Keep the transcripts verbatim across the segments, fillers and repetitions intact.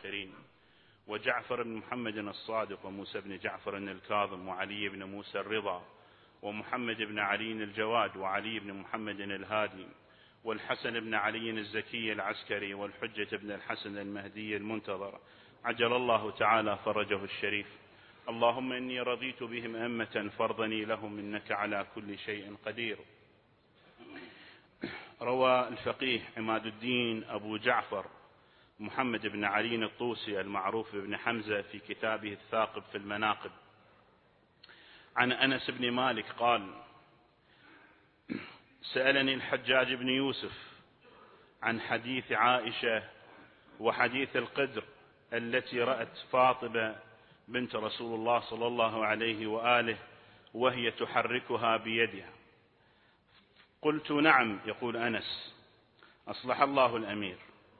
الآخرين، وجعفر بن محمد الصادق، وموسى بن جعفر الكاظم، وعلي بن موسى الرضا، ومحمد بن علي الجواد، وعلي بن محمد الهادي، والحسن بن علي الزكي العسكري، والحجة بن الحسن المهدي المنتظر، عجل الله تعالى فرجه الشريف. اللهم إني رضيت بهم أمة فارضني لهم، إنك على كل شيء قدير. روى الفقيه عماد الدين أبو جعفر محمد بن علي الطوسي المعروف بن حمزة في كتابه الثاقب في المناقب عن أنس بن مالك قال: سألني الحجاج بن يوسف عن حديث عائشة وحديث القدر التي رأت فاطمة بنت رسول الله صلى الله عليه وآله وهي تحركها بيدها. قلت: نعم. يقول أنس: أصلح الله الأمير،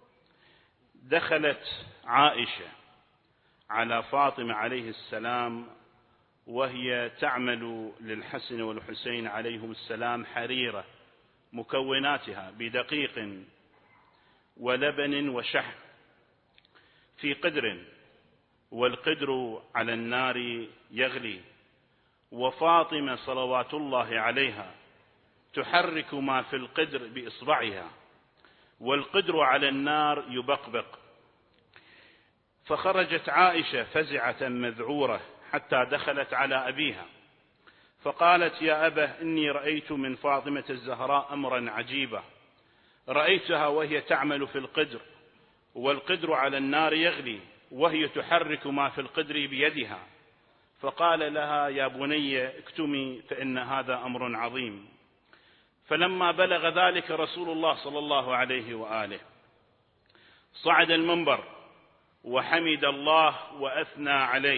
دخلت عائشة على فاطمة عليه السلام وهي تعمل للحسن والحسين عليهم السلام حريرة مكوناتها بدقيق ولبن وشحم في قدر، والقدر على النار يغلي، وفاطمة صلوات الله عليها تحرك ما في القدر بإصبعها، والقدر على النار يبقبق. فخرجت عائشة فزعة مذعورة حتى دخلت على أبيها فقالت: يا أبه، إني رأيت من فاطمة الزهراء أمرا عجيبا، رأيتها وهي تعمل في القدر، والقدر على النار يغلي، وهي تحرك ما في القدر بيدها. فقال لها: يا بني اكتمي، فإن هذا أمر عظيم. فلما بلغ ذلك رسول الله صلى الله عليه وآله صعد المنبر وحمد الله وأثنى عليه،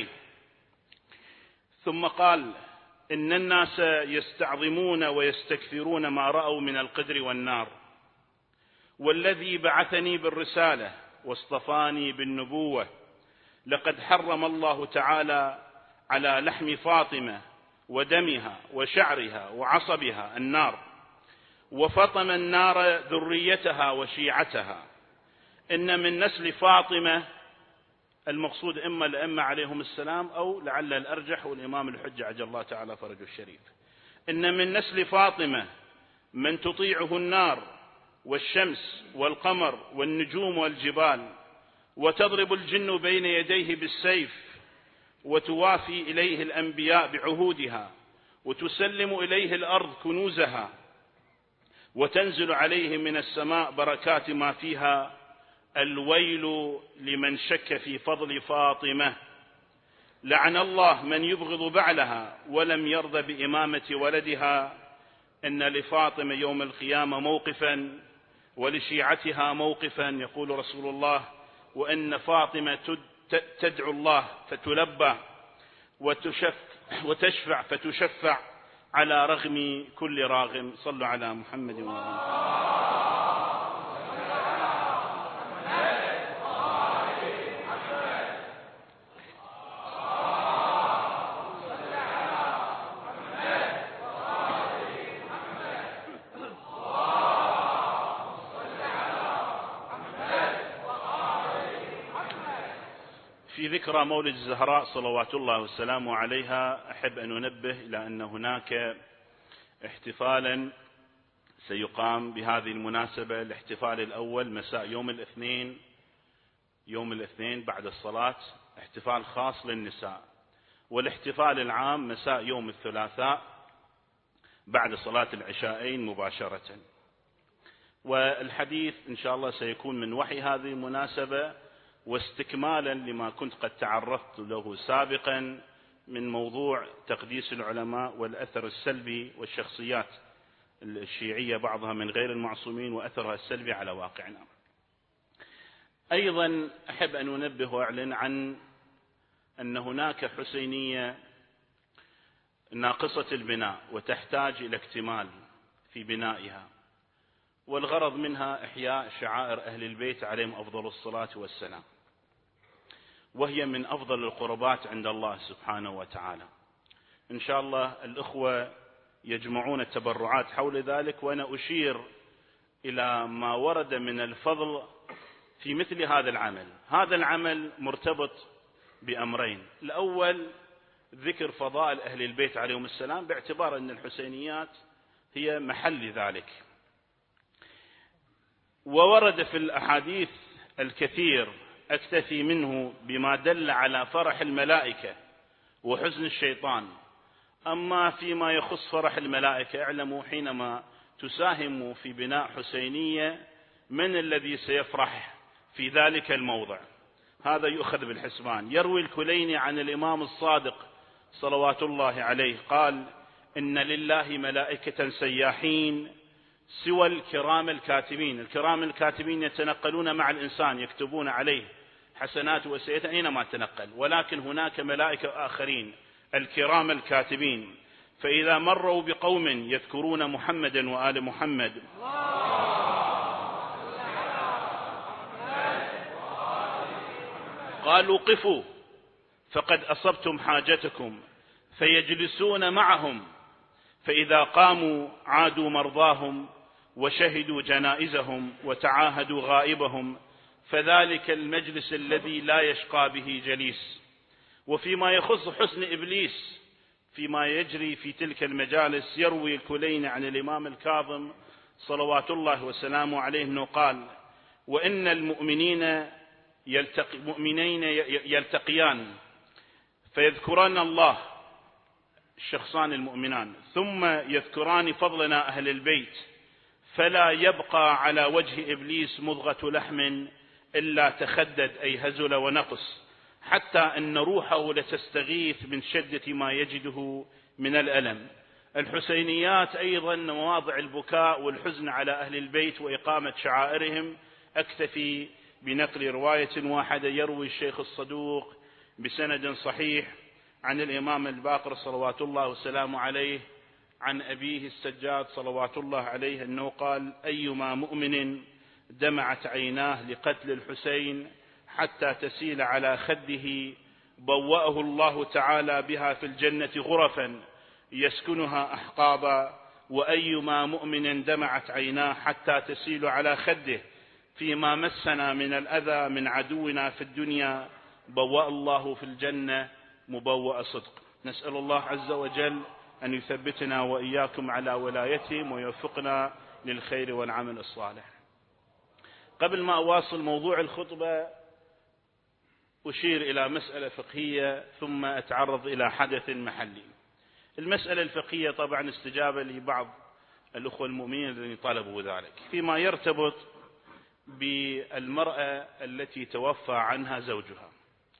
ثم قال: إن الناس يستعظمون ويستكثرون ما رأوا من القدر والنار، والذي بعثني بالرسالة واصطفاني بالنبوة لقد حرم الله تعالى على لحم فاطمة ودمها وشعرها وعصبها النار، وفطم النار ذريتها وشيعتها. إن من نسل فاطمة، المقصود إما الأئمة عليهم السلام أو لعل الأرجح والإمام الحجة عجل الله تعالى فرجه الشريف، إن من نسل فاطمة من تطيعه النار والشمس والقمر والنجوم والجبال، وتضرب الجن بين يديه بالسيف، وتوافي إليه الأنبياء بعهودها، وتسلم إليه الأرض كنوزها، وتنزل عليه من السماء بركات ما فيها. الويل لمن شك في فضل فاطمة. لعن الله من يبغض بعلها ولم يرضى بإمامة ولدها. إن لفاطمة يوم القيامة موقفا ولشيعتها موقفا، يقول رسول الله: وإن فاطمة تدعو الله فتلبى، وتشفع فتشفع، على رغم كل راغم. صلوا على محمد وآله. في ذكرى مولد الزهراء صلوات الله وسلامه عليها، أحب أن أنبه إلى أن هناك احتفالا سيقام بهذه المناسبة. الاحتفال الأول مساء يوم الاثنين يوم الاثنين بعد الصلاة، احتفال خاص للنساء، والاحتفال العام مساء يوم الثلاثاء بعد صلاة العشاءين مباشرة. والحديث إن شاء الله سيكون من وحي هذه المناسبة، واستكمالا لما كنت قد تعرضت له سابقا من موضوع تقديس العلماء والأثر السلبي والشخصيات الشيعية بعضها من غير المعصومين وأثرها السلبي على واقعنا. أيضا أحب أن أنبه وأعلن عن أن هناك حسينية ناقصة البناء وتحتاج إلى اكتمال في بنائها، والغرض منها إحياء شعائر أهل البيت عليهم أفضل الصلاة والسلام، وهي من أفضل القربات عند الله سبحانه وتعالى. إن شاء الله الأخوة يجمعون التبرعات حول ذلك، وأنا أشير إلى ما ورد من الفضل في مثل هذا العمل. هذا العمل مرتبط بأمرين: الأول ذكر فضائل أهل البيت عليهم السلام باعتبار أن الحسينيات هي محل ذلك. وورد في الأحاديث الكثير أكتفي منه بما دل على فرح الملائكة وحزن الشيطان. أما فيما يخص فرح الملائكة، اعلموا حينما تساهموا في بناء حسينية من الذي سيفرح في ذلك الموضع، هذا يؤخذ بالحسبان. يروي الكليني عن الإمام الصادق صلوات الله عليه قال: إن لله ملائكة سياحين سوى الكرام الكاتبين. الكرام الكاتبين يتنقلون مع الإنسان، يكتبون عليه حسنات وسيئات أينما تنقل، ولكن هناك ملائكة آخرين الكرام الكاتبين، فإذا مروا بقوم يذكرون محمدا وآل محمد قالوا: قفوا فقد أصبتم حاجتكم، فيجلسون معهم، فإذا قاموا عادوا مرضاهم وشهدوا جنائزهم وتعاهدوا غائبهم، فذلك المجلس الذي لا يشقى به جليس. وفيما يخص حسن إبليس فيما يجري في تلك المجالس، يروي الكليني عن الإمام الكاظم صلوات الله وسلامه عليه أنه قال: وإن المؤمنين يلتقي مؤمنين يلتقيان فيذكران الله الشخصان المؤمنان، ثم يذكران فضلنا أهل البيت، فلا يبقى على وجه إبليس مضغة لحم إلا تخدد أي هزل ونقص، حتى أن روحه لتستغيث من شدة ما يجده من الألم. الحسينيات أيضا مواضع البكاء والحزن على أهل البيت وإقامة شعائرهم. أكتفي بنقل رواية واحدة يروي الشيخ الصدوق بسند صحيح عن الإمام الباقر صلوات الله وسلامه عليه عن أبيه السجاد صلوات الله عليه أنه قال: أيما مؤمن دمعت عيناه لقتل الحسين حتى تسيل على خده بوأه الله تعالى بها في الجنة غرفا يسكنها أحقابا، وأيما مؤمن دمعت عيناه حتى تسيل على خده فيما مسنا من الأذى من عدونا في الدنيا بوأ الله في الجنة مبوأ صدق. نسأل الله عز وجل أن يثبتنا وإياكم على ولايتهم ويوفقنا للخير والعمل الصالح. قبل ما أواصل موضوع الخطبة أشير إلى مسألة فقهية ثم أتعرض إلى حدث محلي. المسألة الفقهية طبعا استجابة لبعض الأخوة المؤمنين الذين طلبوا ذلك فيما يرتبط بالمرأة التي توفى عنها زوجها.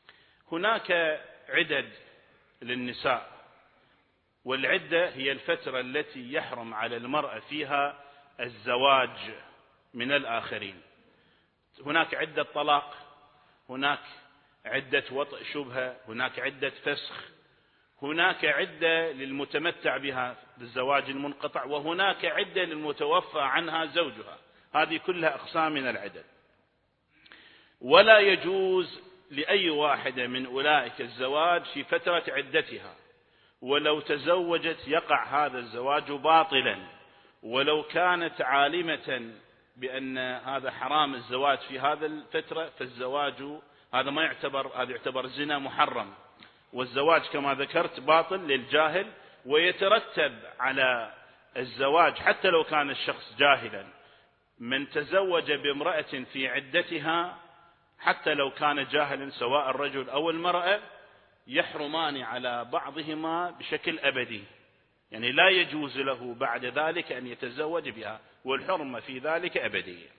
هناك عدد للنساء، والعدة هي الفترة التي يحرم على المرأة فيها الزواج من الآخرين. هناك عدة طلاق، هناك عدة وطئ شبهة، هناك عدة فسخ، هناك عدة للمتمتع بها بالزواج المنقطع، وهناك عدة للمتوفى عنها زوجها. هذه كلها أقسام من العدد. ولا يجوز لأي واحدة من أولئك الزواج في فترة عدتها، ولو تزوجت يقع هذا الزواج باطلا، ولو كانت عالمة بأن هذا حرام الزواج في هذا الفترة، فالزواج هذا ما يعتبر، هذا يعتبر زنا محرم. والزواج كما ذكرت باطل للجاهل، ويترتب على الزواج حتى لو كان الشخص جاهلا من تزوج بامرأة في عدتها حتى لو كان جاهلا سواء الرجل أو المرأة، يحرمان على بعضهما بشكل أبدي، يعني لا يجوز له بعد ذلك أن يتزوج بها، والحرمة في ذلك أبدية.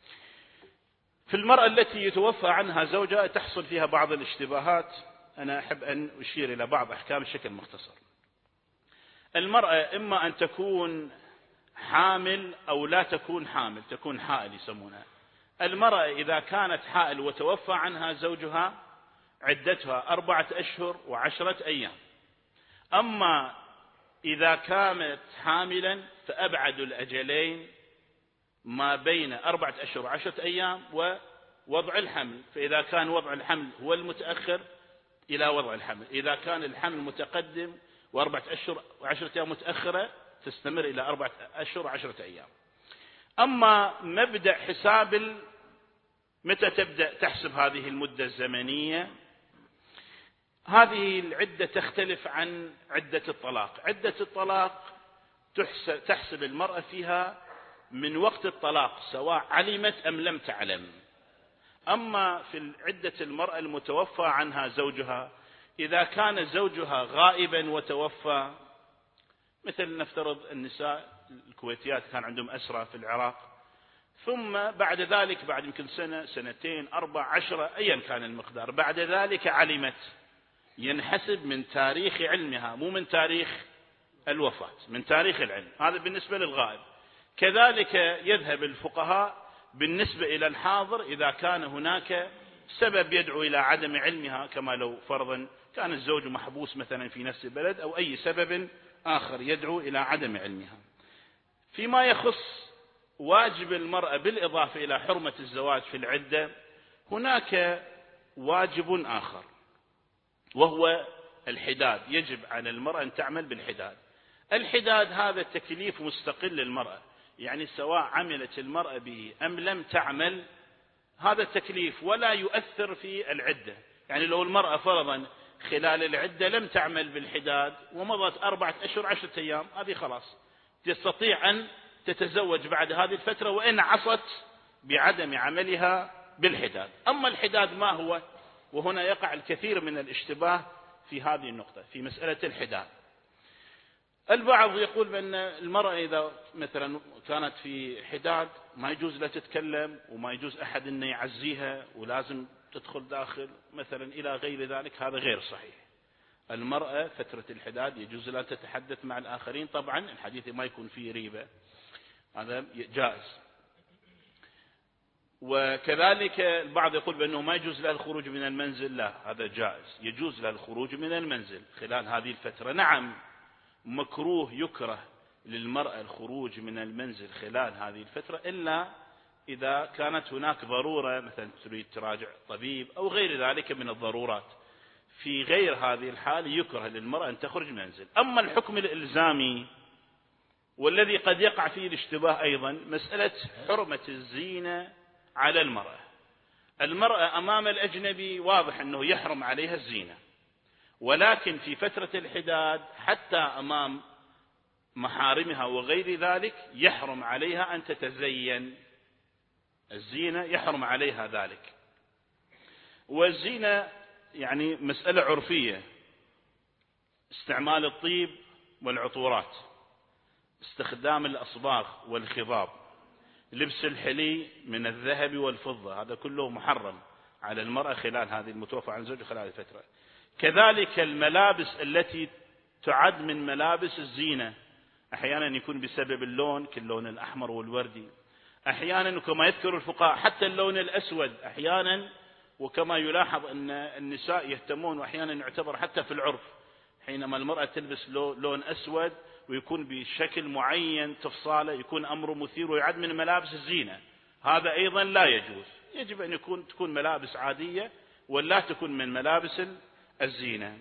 في المرأة التي يتوفى عنها زوجها تحصل فيها بعض الاشتباهات، أنا أحب أن أشير إلى بعض أحكام بشكل مختصر. المرأة إما أن تكون حامل أو لا تكون حامل، تكون حائل يسمونها. المرأة إذا كانت حائل وتوفى عنها زوجها عدتها أربعة أشهر وعشرة أيام. أما إذا كانت حاملا فأبعد الأجلين ما بين أربعة أشهر وعشرة أيام ووضع الحمل، فإذا كان وضع الحمل هو المتأخر إلى وضع الحمل، إذا كان الحمل متقدم وأربعة أشهر وعشرة أيام متأخرة تستمر إلى أربعة أشهر وعشرة أيام. أما مبدأ حساب متى تبدأ تحسب هذه المدة الزمنية؟ هذه العدة تختلف عن عدة الطلاق. عدة الطلاق تحسب المرأة فيها من وقت الطلاق سواء علمت أم لم تعلم. أما في عدة المرأة المتوفى عنها زوجها، إذا كان زوجها غائبا وتوفى، مثل نفترض النساء الكويتيات كان عندهم أسرى في العراق، ثم بعد ذلك بعد يمكن سنة سنتين أربع عشرة أيا كان المقدار، بعد ذلك علمت، ينحسب من تاريخ علمها مو من تاريخ الوفاة، من تاريخ العلم. هذا بالنسبة للغائب. كذلك يذهب الفقهاء بالنسبة إلى الحاضر إذا كان هناك سبب يدعو إلى عدم علمها، كما لو فرضا كان الزوج محبوس مثلا في نفس البلد أو أي سبب آخر يدعو إلى عدم علمها. فيما يخص واجب المرأة بالإضافة إلى حرمة الزواج في العدة، هناك واجب آخر وهو الحداد. يجب على المرأة أن تعمل بالحداد. الحداد هذا تكليف مستقل للمرأة، يعني سواء عملت المرأة به أم لم تعمل، هذا التكليف ولا يؤثر في العدة. يعني لو المرأة فرضا خلال العدة لم تعمل بالحداد ومضت أربعة أشهر عشرة أيام، هذه خلاص تستطيع أن تتزوج بعد هذه الفترة وإن عصت بعدم عملها بالحداد. أما الحداد ما هو؟ وهنا يقع الكثير من الاشتباه في هذه النقطة في مسألة الحداد. البعض يقول بأن المرأة إذا مثلا كانت في حداد ما يجوز لها تتكلم وما يجوز أحد أن يعزيها ولازم تدخل داخل مثلا إلى غير ذلك. هذا غير صحيح. المرأة فترة الحداد يجوز لها تتحدث مع الآخرين، طبعا الحديث ما يكون فيه ريبة، هذا جائز. وكذلك البعض يقول بأنه ما يجوز لها الخروج من المنزل، لا، هذا جائز، يجوز لها الخروج من المنزل خلال هذه الفترة. نعم، مكروه يكره للمرأة الخروج من المنزل خلال هذه الفترة إلا إذا كانت هناك ضرورة، مثلا تريد تراجع طبيب أو غير ذلك من الضرورات. في غير هذه الحال يكره للمرأة أن تخرج من المنزل. أما الحكم الإلزامي والذي قد يقع فيه الاشتباه أيضا، مسألة حرمة الزينة على المرأة. المرأة أمام الأجنبي واضح أنه يحرم عليها الزينة، ولكن في فترة الحداد حتى أمام محارمها وغير ذلك يحرم عليها أن تتزين. الزينة يحرم عليها ذلك. والزينة يعني مسألة عرفية، استعمال الطيب والعطورات، استخدام الأصباغ والخضاب، لبس الحلي من الذهب والفضة، هذا كله محرم على المرأة خلال هذه المتوفى عن زوجها خلال الفترة. كذلك الملابس التي تعد من ملابس الزينة، أحيانا يكون بسبب اللون كاللون الأحمر والوردي، أحيانا كما يذكر الفقهاء حتى اللون الأسود أحيانا، وكما يلاحظ أن النساء يهتمون وأحيانا يعتبر حتى في العرف حينما المرأة تلبس لون أسود ويكون بشكل معين تفصاله يكون أمر مثير ويعد من ملابس الزينة، هذا أيضا لا يجوز. يجب أن يكون تكون ملابس عادية ولا تكون من ملابس الزينة.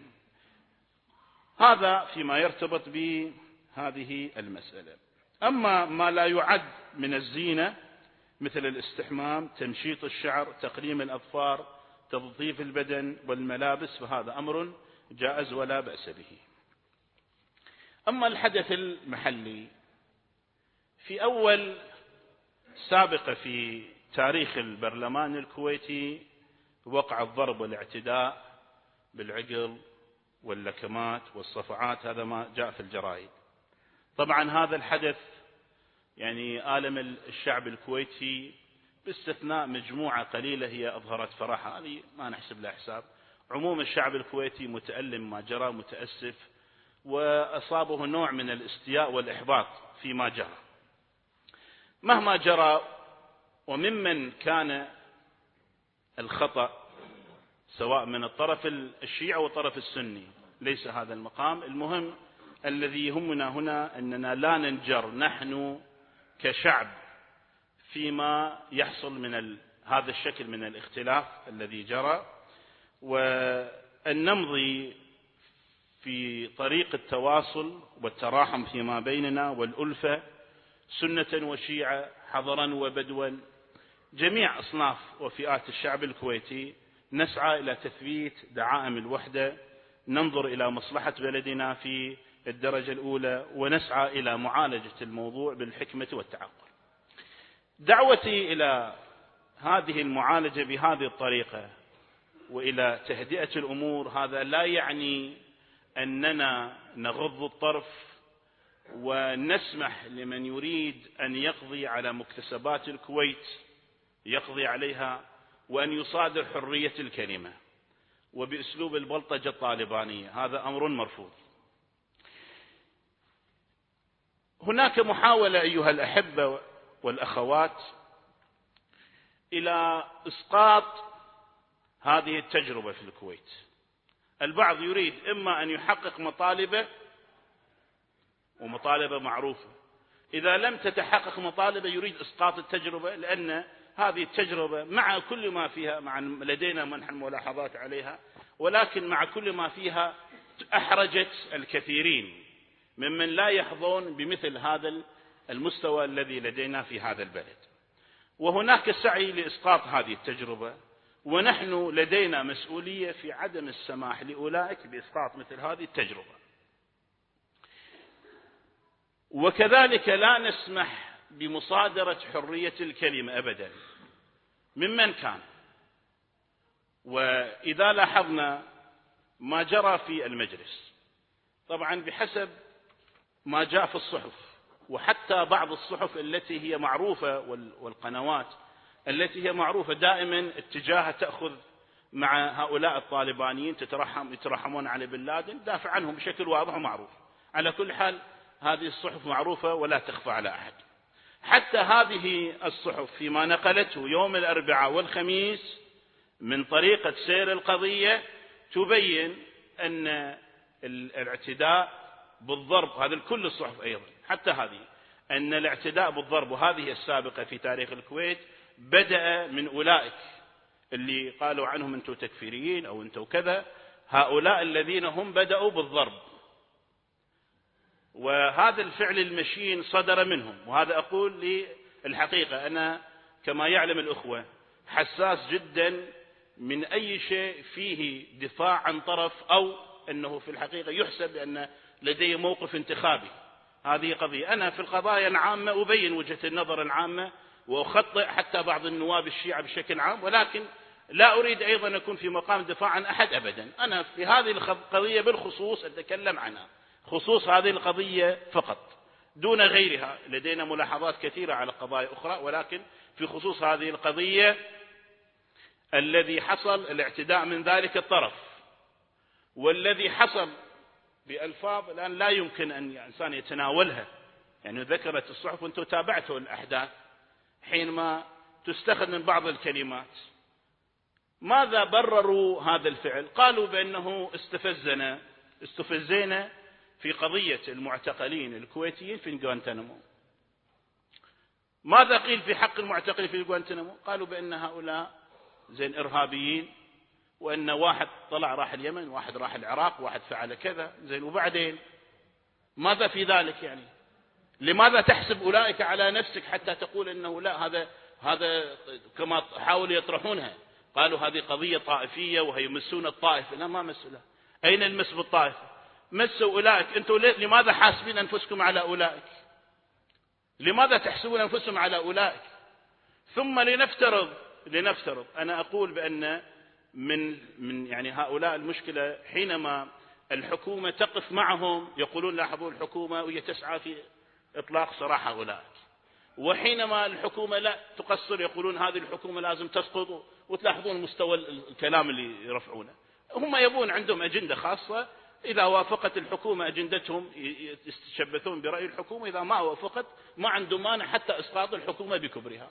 هذا فيما يرتبط بهذه المسألة. أما ما لا يعد من الزينة مثل الاستحمام، تمشيط الشعر، تقليم الأظفار، تنظيف البدن والملابس، فهذا أمر جائز ولا بأس به. أما الحدث المحلي، في أول سابقة في تاريخ البرلمان الكويتي وقع الضرب والاعتداء بالعقل واللكمات والصفعات، هذا ما جاء في الجرائد. طبعا هذا الحدث يعني آلم الشعب الكويتي باستثناء مجموعة قليلة هي أظهرت فرحة، هذه ما نحسب لها حساب. عموم الشعب الكويتي متألم ما جرى، متأسف، وأصابه نوع من الاستياء والإحباط فيما جرى. مهما جرى وممن كان الخطأ سواء من الطرف الشيعي أو الطرف السني ليس هذا المقام. المهم الذي يهمنا هنا أننا لا ننجر نحن كشعب فيما يحصل من هذا الشكل من الاختلاف الذي جرى، وأن نمضي في طريق التواصل والتراحم فيما بيننا والألفة سنة وشيعة، حضرا وبدوا، جميع أصناف وفئات الشعب الكويتي نسعى إلى تثبيت دعائم الوحدة، ننظر إلى مصلحة بلدنا في الدرجة الأولى، ونسعى إلى معالجة الموضوع بالحكمة والتعقل. دعوتي إلى هذه المعالجة بهذه الطريقة وإلى تهدئة الأمور هذا لا يعني أننا نغض الطرف ونسمح لمن يريد أن يقضي على مكتسبات الكويت يقضي عليها، وأن يصادر حرية الكلمة وبأسلوب البلطجة الطالبانية. هذا أمر مرفوض. هناك محاولة أيها الأحبة والأخوات إلى إسقاط هذه التجربة في الكويت. البعض يريد إما أن يحقق مطالبه، ومطالبه معروفة، إذا لم تتحقق مطالبه يريد إسقاط التجربة، لأن هذه التجربة مع كل ما فيها، مع لدينا منح الملاحظات عليها، ولكن مع كل ما فيها أحرجت الكثيرين ممن لا يحظون بمثل هذا المستوى الذي لدينا في هذا البلد. وهناك سعي لإسقاط هذه التجربة، ونحن لدينا مسؤولية في عدم السماح لأولئك بإسقاط مثل هذه التجربة. وكذلك لا نسمح بمصادرة حرية الكلمة أبدا ممن كان. وإذا لاحظنا ما جرى في المجلس، طبعا بحسب ما جاء في الصحف، وحتى بعض الصحف التي هي معروفة والقنوات التي هي معروفة دائما اتجاهها تأخذ مع هؤلاء الطالبانيين، تترحم يترحمون على بن لادن، دافع عنهم بشكل واضح ومعروف. على كل حال هذه الصحف معروفة ولا تخفى على أحد. حتى هذه الصحف فيما نقلته يوم الأربعاء والخميس من طريقة سير القضية تبين أن الاعتداء بالضرب، هذا كل الصحف أيضا حتى هذه، أن الاعتداء بالضرب، وهذه السابقة في تاريخ الكويت، بدأ من أولئك اللي قالوا عنهم أنتم تكفيريين أو أنتم كذا، هؤلاء الذين هم بدأوا بالضرب. وهذا الفعل المشين صدر منهم. وهذا أقول للحقيقة، أنا كما يعلم الأخوة حساس جدا من أي شيء فيه دفاع عن طرف، أو أنه في الحقيقة يحسب أن لدي موقف انتخابي. هذه قضية. أنا في القضايا العامة أبين وجهة النظر العامة وأخطئ حتى بعض النواب الشيعة بشكل عام، ولكن لا أريد أيضا أن أكون في مقام دفاع عن أحد أبدا. أنا في هذه القضية بالخصوص أتكلم عنها، خصوص هذه القضية فقط دون غيرها. لدينا ملاحظات كثيرة على قضايا أخرى، ولكن في خصوص هذه القضية الذي حصل الاعتداء من ذلك الطرف، والذي حصل بألفاظ الآن لا يمكن أن الإنسان يتناولها. يعني ذكرت الصحف وأنتم تابعتوا الأحداث حينما تستخدم بعض الكلمات. ماذا برروا هذا الفعل؟ قالوا بأنه استفزنا استفزينا في قضية المعتقلين الكويتيين في غوانتنامو. ماذا قيل في حق المعتقلين في غوانتنامو؟ قالوا بأن هؤلاء زين إرهابيين، وأن واحد طلع راح اليمن، واحد راح العراق، واحد فعل كذا، زين. وبعدين ماذا في ذلك؟ يعني لماذا تحسب أولئك على نفسك حتى تقول أنه لا، هذا هذا كما حاولوا يطرحونها، قالوا هذه قضية طائفية وهيمسون الطائفة. لا، ما مسوا. أين المس بالطائفة؟ مسوا أولئك. أنتم لماذا حاسبين أنفسكم على أولئك؟ لماذا تحسبون أنفسكم على أولئك؟ ثم لنفترض لنفترض أنا أقول بأن من من يعني هؤلاء المشكلة حينما الحكومة تقف معهم يقولون لاحظوا الحكومة وهي تسعى في إطلاق سراح هؤلاء، وحينما الحكومة لا تقصر يقولون هذه الحكومة لازم تسقط. وتلاحظون مستوى الكلام اللي يرفعونه. هم يبون عندهم أجندة خاصة، إذا وافقت الحكومة أجندتهم يتشبثون برأي الحكومة، إذا ما وافقت ما عندهم مانع حتى إسقاط الحكومة بكبرها.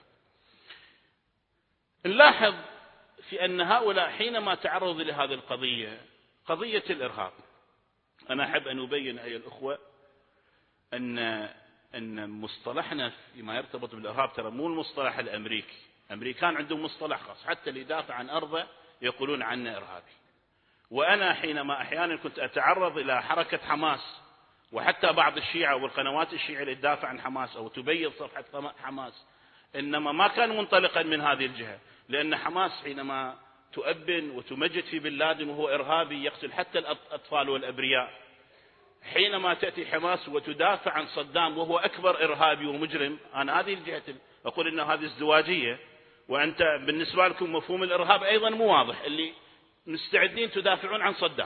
نلاحظ في أن هؤلاء حينما تعرضوا لهذه القضية، قضية الإرهاب، أنا أحب أن أبين أيها الأخوة أن أن مصطلحنا فيما يرتبط بالإرهاب ترى مو المصطلح الأمريكي. الأمريكان عندهم مصطلح خاص، حتى اللي يدافع عن أرضه يقولون عنه إرهابي. وأنا حينما أحيانا كنت أتعرض إلى حركة حماس، وحتى بعض الشيعة والقنوات الشيعية اللي تدافع عن حماس أو تبيض صفحة حماس، إنما ما كان منطلقا من هذه الجهة، لأن حماس حينما تؤبن وتمجد في بن لادن وهو إرهابي يقتل حتى الأطفال والأبرياء، حينما تأتي حماس وتدافع عن صدام وهو أكبر إرهابي ومجرم، أنا هذه الجهة أقول إن هذه ازدواجية، وأنت بالنسبة لكم مفهوم الإرهاب أيضا مو واضح، اللي مستعدين تدافعون عن صدام.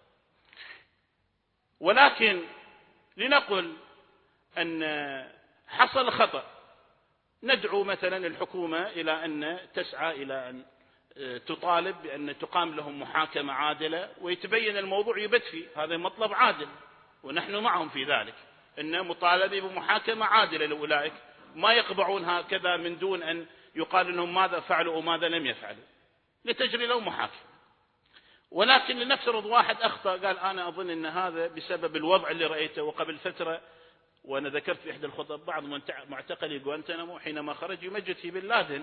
ولكن لنقل أن حصل خطأ، ندعو مثلا الحكومة إلى أن تسعى إلى أن تطالب بأن تقام لهم محاكمة عادلة ويتبين الموضوع يبت فيه، هذا مطلب عادل ونحن معهم في ذلك، أن مطالبة بمحاكمة عادلة لأولئك ما يقبعون هكذا من دون أن يقال لهم ماذا فعلوا وماذا لم يفعلوا، لتجري لهم محاكمة. ولكن لنفترض واحد أخطأ قال أنا أظن أن هذا بسبب الوضع اللي رأيته، وقبل فترة وأنا ذكرت في إحدى الخطب بعض معتقلي غوانتنامو حينما خرج يمجد في بن لادن،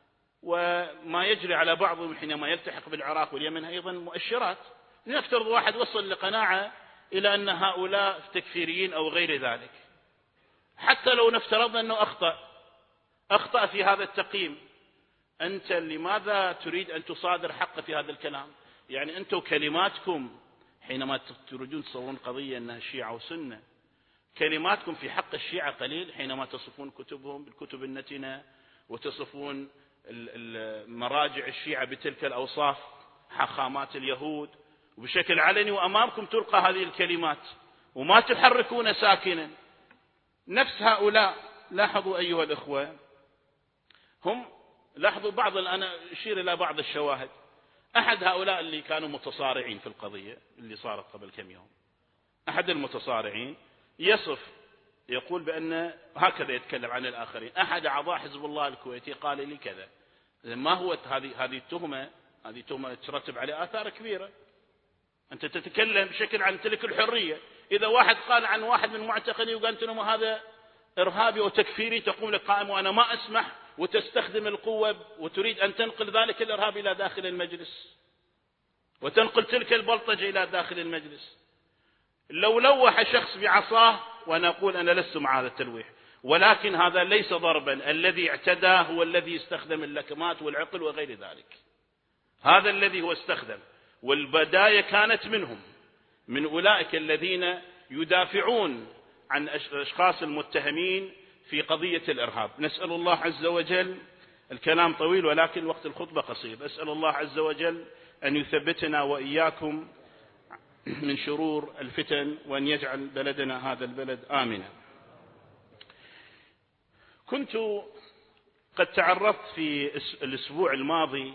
وما يجري على بعضهم حينما يلتحق بالعراق واليمن أيضا مؤشرات. لنفترض واحد وصل لقناعة إلى أن هؤلاء تكفيريين أو غير ذلك، حتى لو نفترض أنه أخطأ أخطأ في هذا التقييم، أنت لماذا تريد أن تصادر حق في هذا الكلام؟ يعني أنتم كلماتكم حينما تريدون تصورون قضية أنها شيعة وسنة، كلماتكم في حق الشيعة قليل حينما تصفون كتبهم بالكتب النتنة وتصفون مراجع الشيعة بتلك الأوصاف، حخامات اليهود، وبشكل علني وأمامكم تلقى هذه الكلمات وما تحركون ساكنا. نفس هؤلاء لاحظوا أيها الأخوة، هم لاحظوا بعض، أنا أشير إلى بعض الشواهد. أحد هؤلاء اللي كانوا متصارعين في القضية اللي صارت قبل كم يوم، أحد المتصارعين يصف يقول بأن هكذا يتكلم عن الآخرين، أحد أعضاء حزب الله الكويتي قال لي كذا. ما هو هذه هذه التهمة؟ هذه تهمة ترتب عليها آثار كبيرة. أنت تتكلم بشكل عن تلك الحرية، إذا واحد قال عن واحد من معتقلي وقالت له هذا إرهابي وتكفيري، تقوم لك قائم وأنا ما أسمح، وتستخدم القوة وتريد أن تنقل ذلك الإرهاب إلى داخل المجلس وتنقل تلك البلطجة إلى داخل المجلس. لو لوح شخص بعصاه، وأنا أقول أنا لست مع هذا التلويح، ولكن هذا ليس ضربا، الذي اعتدى هو الذي استخدم اللكمات والعقل وغير ذلك، هذا الذي هو استخدم، والبداية كانت منهم، من أولئك الذين يدافعون عن الأشخاص المتهمين في قضية الإرهاب. نسأل الله عز وجل، الكلام طويل ولكن وقت الخطبة قصير، أسأل الله عز وجل أن يثبتنا وإياكم من شرور الفتن، وأن يجعل بلدنا هذا البلد آمنا. كنت قد تعرضت في الأسبوع الماضي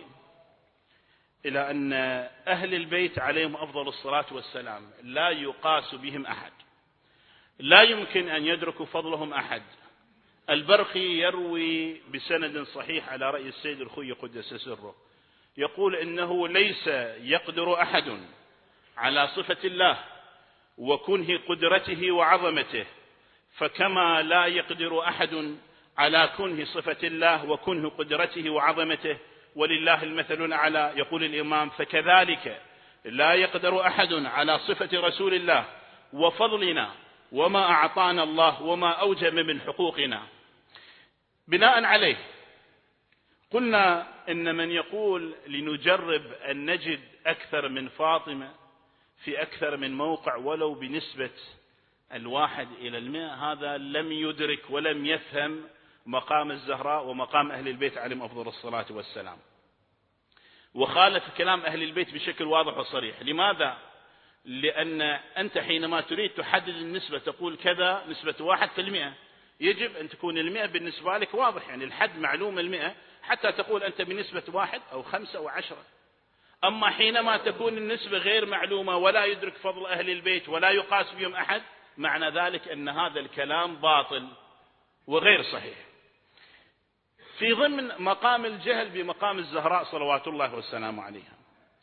إلى أن أهل البيت عليهم أفضل الصلاة والسلام لا يقاس بهم أحد، لا يمكن أن يدرك فضلهم أحد. البرقي يروي بسند صحيح على رأي السيد الخوي قدس سره، يقول إنه ليس يقدر أحد على صفة الله وكنه قدرته وعظمته، فكما لا يقدر أحد على كنه صفة الله وكنه قدرته وعظمته ولله المثل الأعلى، يقول الإمام فكذلك لا يقدر أحد على صفة رسول الله وفضلنا وما أعطانا الله وما أوجب من حقوقنا. بناء عليه قلنا إن من يقول لنجرب أن نجد أكثر من فاطمة في أكثر من موقع ولو بنسبة الواحد إلى المئة، هذا لم يدرك ولم يفهم مقام الزهراء ومقام أهل البيت عليهم أفضل الصلاة والسلام، وخالف كلام أهل البيت بشكل واضح وصريح. لماذا؟ لأن أنت حينما تريد تحدد النسبة تقول كذا نسبة واحد في المئة، يجب أن تكون المئة بالنسبة لك واضح، يعني الحد معلوم المئة حتى تقول أنت بنسبة واحد أو خمسة أو عشرة. أما حينما تكون النسبة غير معلومة ولا يدرك فضل أهل البيت ولا يقاس بهم أحد، معنى ذلك أن هذا الكلام باطل وغير صحيح. في ضمن مقام الجهل بمقام الزهراء صلوات الله والسلام عليها،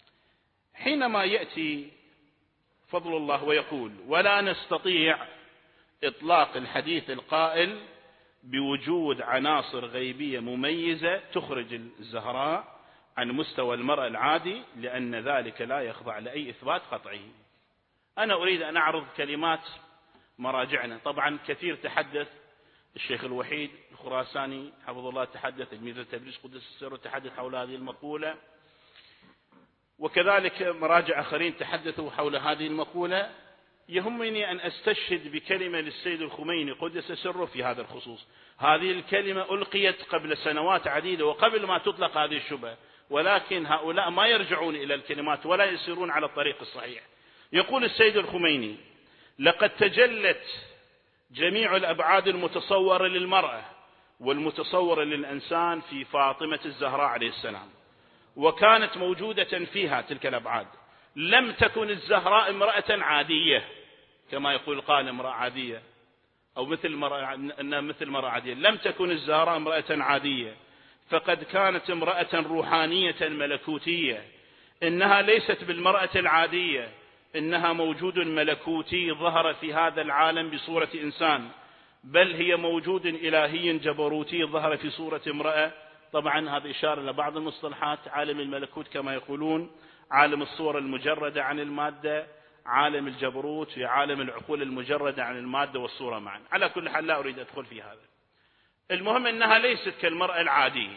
حينما يأتي فضل الله ويقول ولا نستطيع إطلاق الحديث القائل بوجود عناصر غيبية مميزة تخرج الزهراء عن مستوى المرأة العادي، لأن ذلك لا يخضع لأي إثبات قطعي. أنا أريد أن أعرض كلمات مراجعنا. طبعا كثير تحدث الشيخ الوحيد الخراساني حفظه الله تحدث، تلميذ تبريز قدس السر تحدث حول هذه المقولة، وكذلك مراجع آخرين تحدثوا حول هذه المقولة. يهمني أن أستشهد بكلمة للسيد الخميني قدس سره في هذا الخصوص. هذه الكلمة ألقيت قبل سنوات عديدة وقبل ما تطلق هذه الشبهة، ولكن هؤلاء ما يرجعون إلى الكلمات ولا يسيرون على الطريق الصحيح. يقول السيد الخميني: لقد تجلت جميع الأبعاد المتصورة للمرأة والمتصورة للإنسان في فاطمة الزهراء عليه السلام، وكانت موجودة فيها تلك الأبعاد. لم تكن الزهراء امرأة عادية كما يقول قال امرأة عادية أو مثل مرأة أنها مثل مرأة عادية. لم تكن الزهراء امرأة عادية، فقد كانت امرأة روحانية ملكوتية. إنها ليست بالمرأة العادية، إنها موجود ملكوتي ظهر في هذا العالم بصورة إنسان، بل هي موجود إلهي جبروتي ظهر في صورة امرأة. طبعا هذا إشارة لبعض المصطلحات. عالم الملكوت كما يقولون عالم الصور المجردة عن المادة، عالم الجبروت في عالم العقول المجردة عن المادة والصورة معا. على كل حال لا أريد أدخل في هذا. المهم أنها ليست كالمرأة العادية.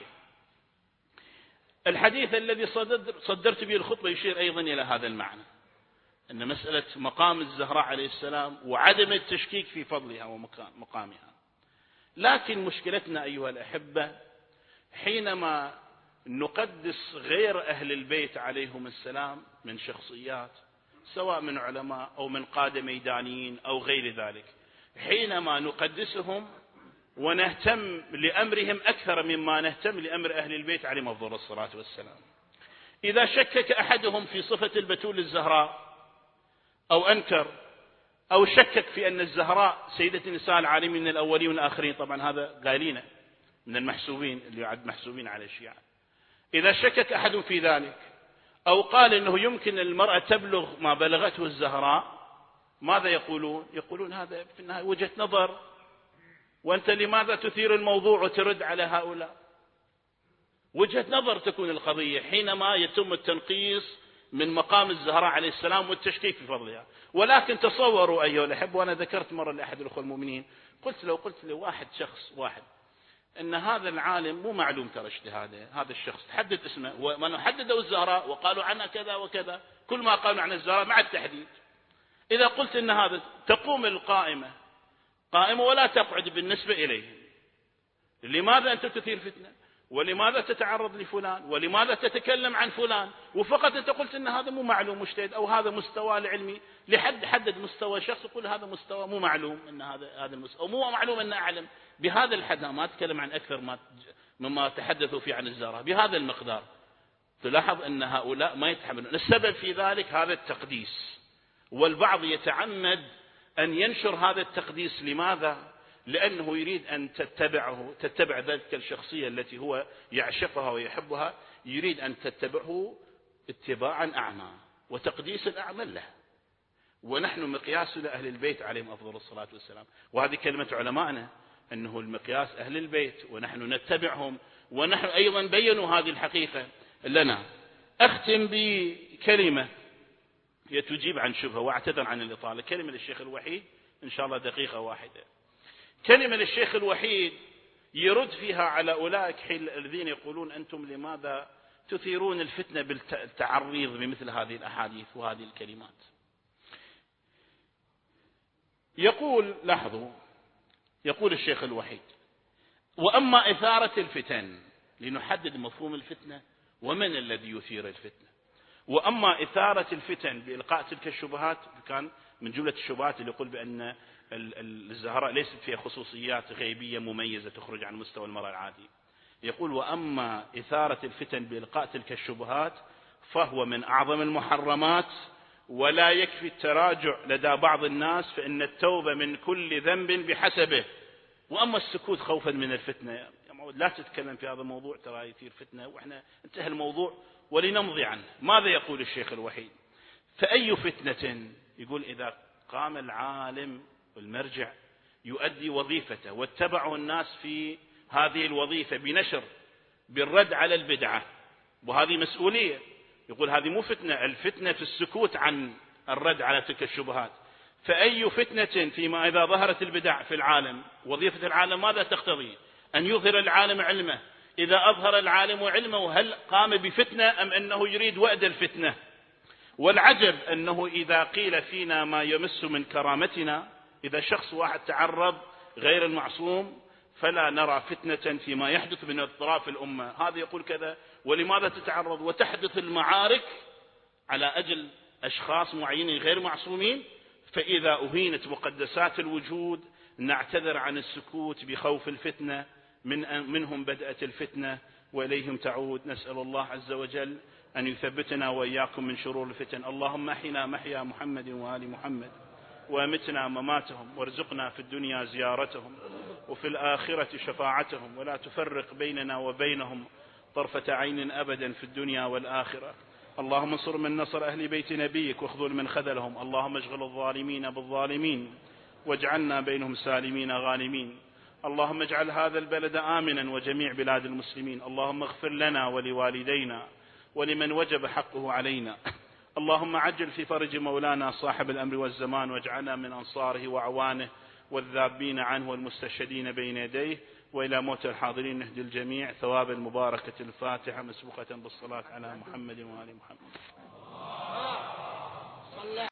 الحديث الذي صدرت به الخطبة يشير أيضا إلى هذا المعنى، أن مسألة مقام الزهراء عليه السلام وعدم التشكيك في فضلها ومقامها. لكن مشكلتنا أيها الأحبة حينما نقدس غير أهل البيت عليهم السلام من شخصيات، سواء من علماء أو من قادة ميدانيين أو غير ذلك، حينما نقدسهم ونهتم لأمرهم أكثر مما نهتم لأمر أهل البيت عليهم أفضل الصلاة والسلام. إذا شكك أحدهم في صفة البتول الزهراء أو أنكر أو شكك في أن الزهراء سيدة نساء العالمين من الأولين والآخرين، طبعا هذا قالين من المحسوبين اللي يعد محسوبين على الشيعة، إذا شكك أحد في ذلك أو قال أنه يمكن المرأة تبلغ ما بلغته الزهراء، ماذا يقولون؟ يقولون هذا في النهاية وجهة نظر، وأنت لماذا تثير الموضوع وترد على هؤلاء؟ وجهة نظر تكون القضية حينما يتم التنقيص من مقام الزهراء عليه السلام والتشكيك في فضلها. ولكن تصوروا أيها الأحبة، وأنا ذكرت مرة لأحد الأخوة المؤمنين، قلت لو قلت لواحد شخص واحد أن هذا العالم مو معلوم ترى اجتهاده، هذا الشخص تحدد اسمه ومن حددوا الزهراء وقالوا عنها كذا وكذا، كل ما قالوا عن الزهراء مع التحديد. إذا قلت أن هذا تقوم القائمة قائمة ولا تقعد بالنسبة إليه، لماذا أنت تثير فتنة؟ ولماذا تتعرض لفلان؟ ولماذا تتكلم عن فلان؟ وفقط أنت قلت أن هذا مو معلوم مجتهد أو هذا مستوى العلمي، لحد حدد مستوى شخص يقول هذا مستوى مو معلوم أن هذا هذا المستوى أو مو معلوم أن أعلم بهذا الحد. ما أتكلم عن أكثر ما مما تحدثوا فيه عن الزهراء بهذا المقدار. تلاحظ أن هؤلاء ما يتحملون. السبب في ذلك هذا التقديس، والبعض يتعمد أن ينشر هذا التقديس. لماذا؟ لأنه يريد أن تتبعه تتبع ذلك الشخصية التي هو يعشقها ويحبها، يريد أن تتبعه اتباعا أعمى وتقديس الأعمى له. ونحن مقياس لأهل البيت عليهم أفضل الصلاة والسلام، وهذه كلمة علمائنا أنه المقياس أهل البيت ونحن نتبعهم، ونحن أيضا بينوا هذه الحقيقة لنا. أختم بكلمة هي تجيب عن شبهة، واعتذر عن الإطالة. كلمة للشيخ الوحيد إن شاء الله دقيقة واحدة. كلمة للشيخ الوحيد يرد فيها على أولئك الذين يقولون أنتم لماذا تثيرون الفتنة بالتعريض بمثل هذه الأحاديث وهذه الكلمات. يقول لاحظوا، يقول الشيخ الوحيد: وأما إثارة الفتن، لنحدد مفهوم الفتنة ومن الذي يثير الفتنة. وأما إثارة الفتن بإلقاء تلك الشبهات، كان من جملة الشبهات اللي يقول بأن الزهراء ليست فيها خصوصيات غيبية مميزة تخرج عن مستوى المرأة العادي. يقول: وأما إثارة الفتن بإلقاء تلك الشبهات فهو من أعظم المحرمات، ولا يكفي التراجع لدى بعض الناس، فإن التوبة من كل ذنب بحسبه. وأما السكوت خوفا من الفتنة، يا معود لا تتكلم في هذا الموضوع ترى يثير فتنة، وإحنا انتهى الموضوع ولنمضي عنه. ماذا يقول الشيخ الوحيد؟ فأي فتنة؟ يقول: إذا قام العالم والمرجع يؤدي وظيفته واتبعه الناس في هذه الوظيفة بنشر بالرد على البدعة، وهذه مسؤولية. يقول هذه مو فتنة، الفتنة في السكوت عن الرد على تلك الشبهات. فأي فتنة فيما إذا ظهرت البدع في العالم، وظيفة العالم ماذا تقتضي؟ أن يظهر العالم علمه. إذا أظهر العالم علمه هل قام بفتنة أم أنه يريد وأد الفتنة؟ والعجب أنه إذا قيل فينا ما يمس من كرامتنا، إذا شخص واحد تعرض غير المعصوم فلا نرى فتنة فيما يحدث من اضطراب الأمة، هذا يقول كذا. ولماذا تتعرض وتحدث المعارك على أجل أشخاص معينين غير معصومين؟ فإذا أهينت مقدسات الوجود نعتذر عن السكوت بخوف الفتنة، من منهم بدأت الفتنة وإليهم تعود. نسأل الله عز وجل أن يثبتنا وإياكم من شرور الفتن. اللهم احنا محيا محمد وآل محمد، وامتنا مماتهم، وارزقنا في الدنيا زيارتهم وفي الآخرة شفاعتهم، ولا تفرق بيننا وبينهم طرفة عين أبدا في الدنيا والآخرة. اللهم انصر من نصر أهل بيت نبيك واخذل من خذلهم. اللهم اشغل الظالمين بالظالمين واجعلنا بينهم سالمين غانمين. اللهم اجعل هذا البلد آمنا وجميع بلاد المسلمين. اللهم اغفر لنا ولوالدينا ولمن وجب حقه علينا. اللهم عجل في فرج مولانا صاحب الأمر والزمان، واجعلنا من أنصاره وأعوانه والذابين عنه والمستشهدين بين يديه. وإلى موت الحاضرين نهدي الجميع ثواب المباركة الفاتحة مسبوقة بالصلاة على محمد وآل محمد.